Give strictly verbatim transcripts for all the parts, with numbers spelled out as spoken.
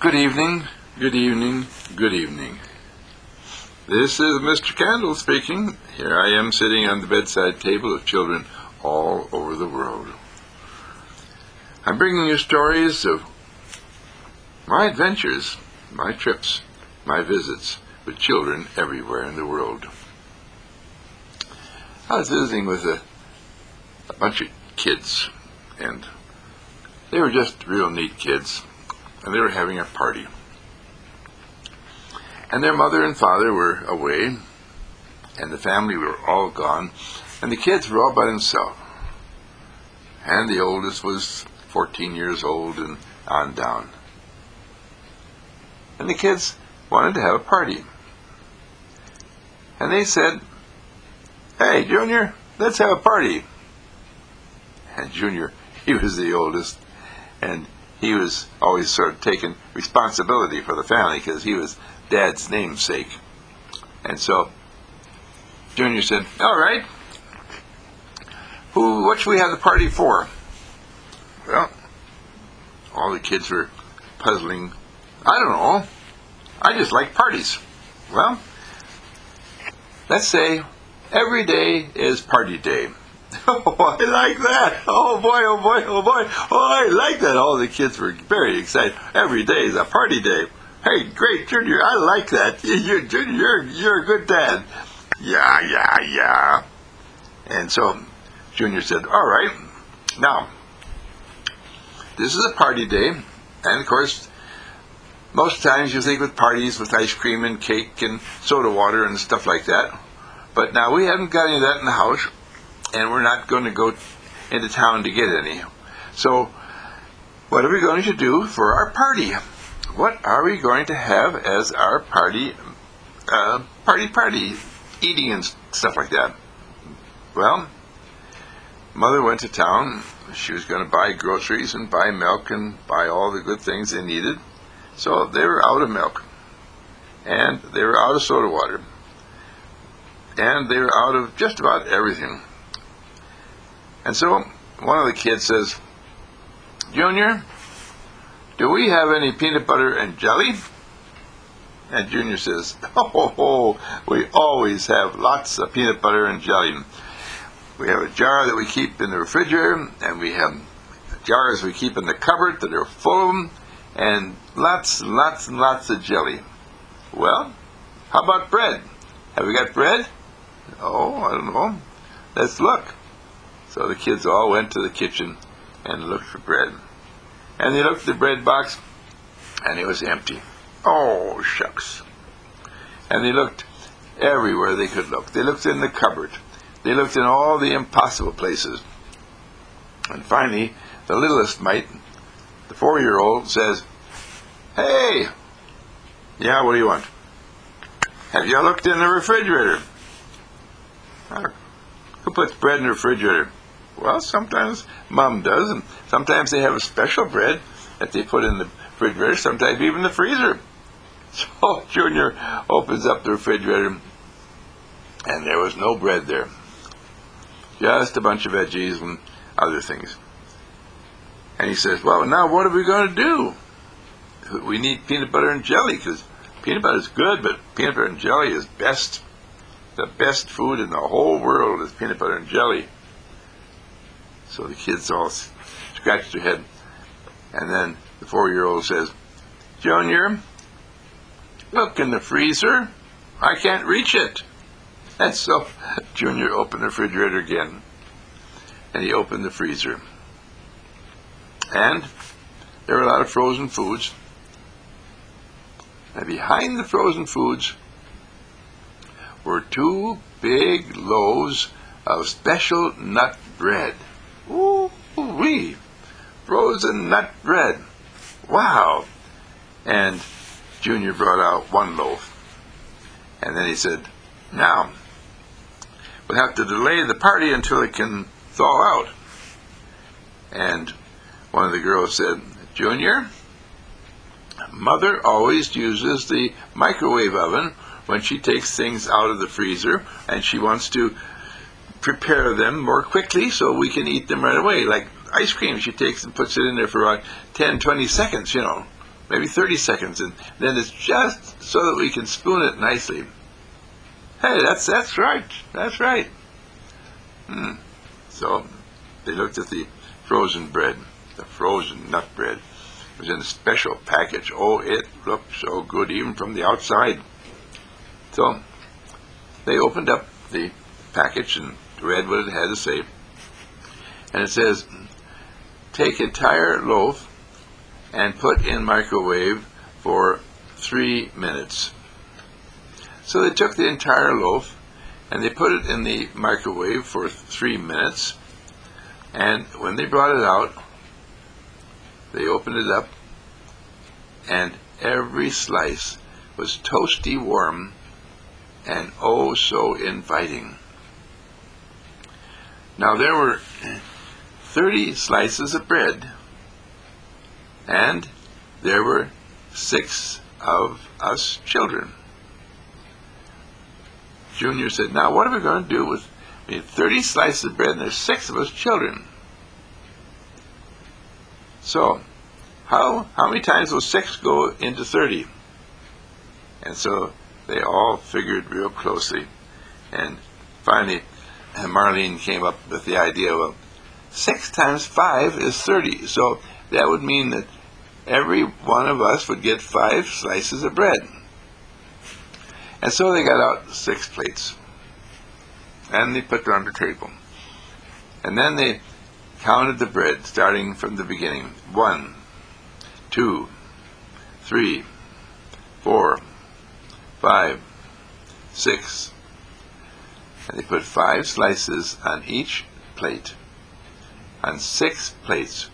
Good evening, good evening, good evening. This is Mister Candle speaking. Here I am sitting on the bedside table of children all over the world. I'm bringing you stories of my adventures, my trips, my visits with children everywhere in the world. I was visiting with a, a bunch of kids, and they were just real neat kids, and they were having a party. And their mother and father were away, and the family were all gone, and the kids were all by themselves. And the oldest was fourteen years old and on down. And the kids wanted to have a party. And they said, "Hey, Junior, let's have a party." And Junior, he was the oldest, and he was always sort of taking responsibility for the family because he was Dad's namesake. And so Junior said, "All right, who? What should we have the party for?" Well, all the kids were puzzling. "I don't know. I just like parties." Well, let's say every day is party day. "Oh, I like that. Oh boy, oh boy, oh boy. Oh, I like that." All the kids were very excited. Every day is a party day. "Hey, great, Junior, I like that. You're, Junior, you're, you're a good dad." Yeah, yeah, yeah. And so Junior said, "All right, now, this is a party day, and of course, most times you think with parties with ice cream and cake and soda water and stuff like that. But now we haven't got any of that in the house, and we're not going to go into town to get any. So what are we going to do for our party? What are we going to have as our party, uh, party, party, eating and stuff like that?" Well, Mother went to town. She was going to buy groceries and buy milk and buy all the good things they needed. So they were out of milk, and they were out of soda water, and they were out of just about everything. And so one of the kids says, "Junior, do we have any peanut butter and jelly?" And Junior says, "Oh, ho, ho, we always have lots of peanut butter and jelly. We have a jar that we keep in the refrigerator, and we have jars we keep in the cupboard that are full of them, and lots and lots and lots of jelly. Well, how about bread? Have we got bread?" "Oh, I don't know. Let's look." So the kids all went to the kitchen and looked for bread. And they looked at the bread box, and it was empty. Oh, shucks. And they looked everywhere they could look. They looked in the cupboard. They looked in all the impossible places. And finally, the littlest mite, the four-year-old, says, "Hey, yeah, what do you want? Have you looked in the refrigerator?" "Who puts bread in the refrigerator?" "Well, sometimes Mom does, and sometimes they have a special bread that they put in the refrigerator, sometimes even the freezer." So Junior opens up the refrigerator, and there was no bread there. Just a bunch of veggies and other things. And he says, "Well, now what are we going to do? We need peanut butter and jelly, because peanut butter is good, but peanut butter and jelly is best. The best food in the whole world is peanut butter and jelly." So the kids all scratched their head. And then the four-year-old says, "Junior, look in the freezer. I can't reach it." And so Junior opened the refrigerator again. And he opened the freezer. And there were a lot of frozen foods. And behind the frozen foods were two big loaves of special nut bread. Ooh-wee! Frozen nut bread. Wow! And Junior brought out one loaf. And then he said, "Now, we'll have to delay the party until it can thaw out." And one of the girls said, "Junior, Mother always uses the microwave oven when she takes things out of the freezer, and she wants to prepare them more quickly so we can eat them right away. Like ice cream, she takes and puts it in there for about ten, twenty seconds, you know. maybe thirty seconds, and then it's just so that we can spoon it nicely. Hey, that's that's right. That's right. Hmm. So they looked at the frozen bread, the frozen nut bread. It was in a special package. Oh, it looked so good even from the outside. So they opened up the package and read what it had to say. And it says, take entire loaf and put in microwave for three minutes. So they took the entire loaf and they put it in the microwave for three minutes. And when they brought it out, they opened it up, and every slice was toasty warm and oh so inviting. Now there were thirty slices of bread, and there were six of us children. Junior said, now what are we going to do with I mean, thirty slices of bread and there's six of us children? So, how how many times will six go into thirty? And so they all figured real closely. And finally, Marlene came up with the idea, well, six times five is thirty. So that would mean that every one of us would get five slices of bread. And so they got out six plates. And they put it on the table. And then they counted the bread, starting from the beginning. One, two, three, four, five, six. And they put five slices on each plate, on six plates.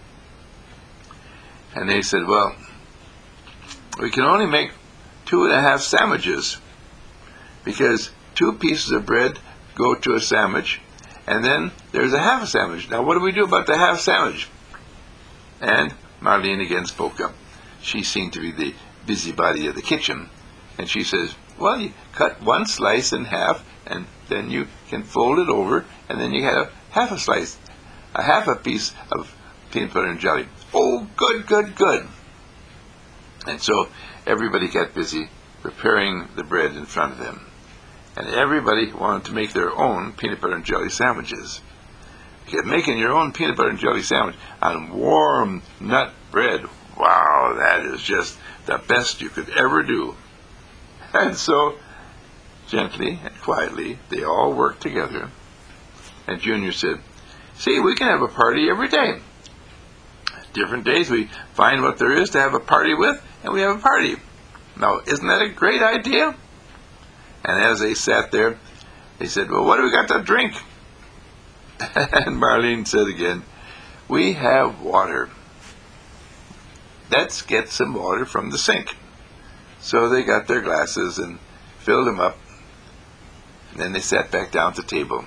And they said, well, we can only make two and a half sandwiches, because two pieces of bread go to a sandwich, and then there's a half a sandwich. Now, what do we do about the half sandwich? And Marlene again spoke up. She seemed to be the busybody of the kitchen. And she says, well, you cut one slice in half, and then you can fold it over, and then you have half a slice, a half a piece of peanut butter and jelly. Oh, good, good, good. And so everybody got busy preparing the bread in front of them. And everybody wanted to make their own peanut butter and jelly sandwiches. Because making your own peanut butter and jelly sandwich on warm nut bread, wow, that is just the best you could ever do. And so, gently and quietly, they all worked together. And Junior said, see, we can have a party every day. Different days we find what there is to have a party with, and we have a party. Now, isn't that a great idea? And as they sat there, they said, well, what do we got to drink? And Marlene said again, we have water. Let's get some water from the sink. So they got their glasses and filled them up. And then they sat back down at the table,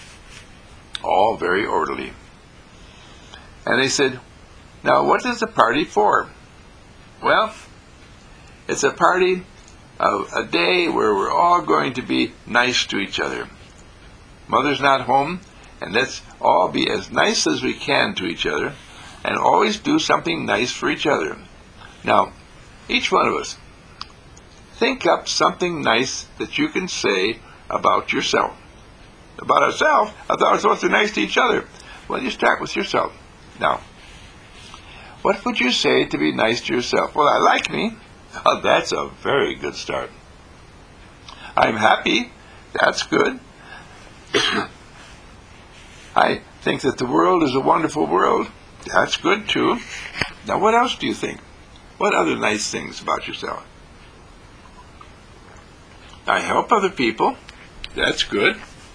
all very orderly. And they said, now what is the party for? Well, it's a party of a day where we're all going to be nice to each other. Mother's not home, and let's all be as nice as we can to each other, and always do something nice for each other. Now, each one of us, think up something nice that you can say about yourself. About ourselves? I thought we were supposed to be nice to each other. Well, you start with yourself. Now, what would you say to be nice to yourself? Well, I like me. Oh, that's a very good start. I'm happy. That's good. I think that the world is a wonderful world. That's good too. Now, what else do you think? What other nice things about yourself? I help other people. That's good.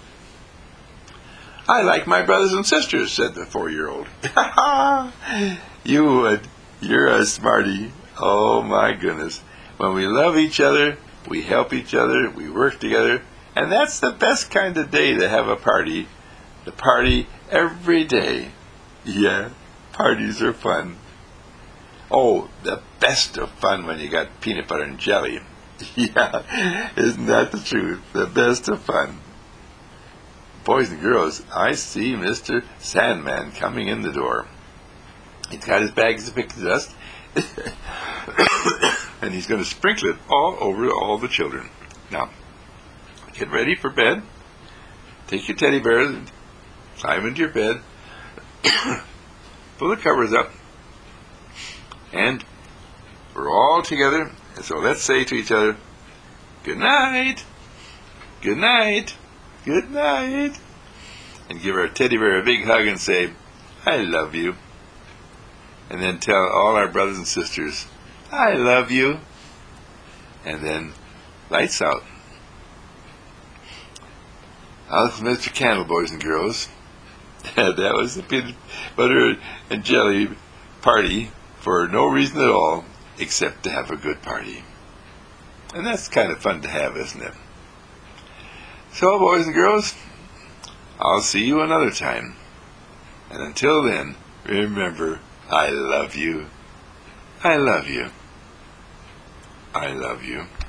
I like my brothers and sisters, said the four-year-old. You would. You're a smarty. Oh, my goodness. When we love each other, we help each other, we work together, and that's the best kind of day to have a party. The party every day. Yeah, parties are fun. Oh, the best of fun when you got peanut butter and jelly. Yeah, isn't that the truth? The best of fun. Boys and girls, I see Mister Sandman coming in the door. He's got his bags of pixie dust. And he's going to sprinkle it all over all the children. Now, get ready for bed. Take your teddy bears, climb into your bed, pull the covers up, and we're all together. And so let's say to each other, good night, good night, good night, and give our teddy bear a big hug and say, I love you. And then tell all our brothers and sisters, I love you. And then lights out. That was Mister Candle, boys and girls. That was the peanut butter and jelly party for no reason at all except to have a good party. And that's kind of fun to have, isn't it? So, boys and girls, I'll see you another time. And until then, remember, I love you. I love you. I love you.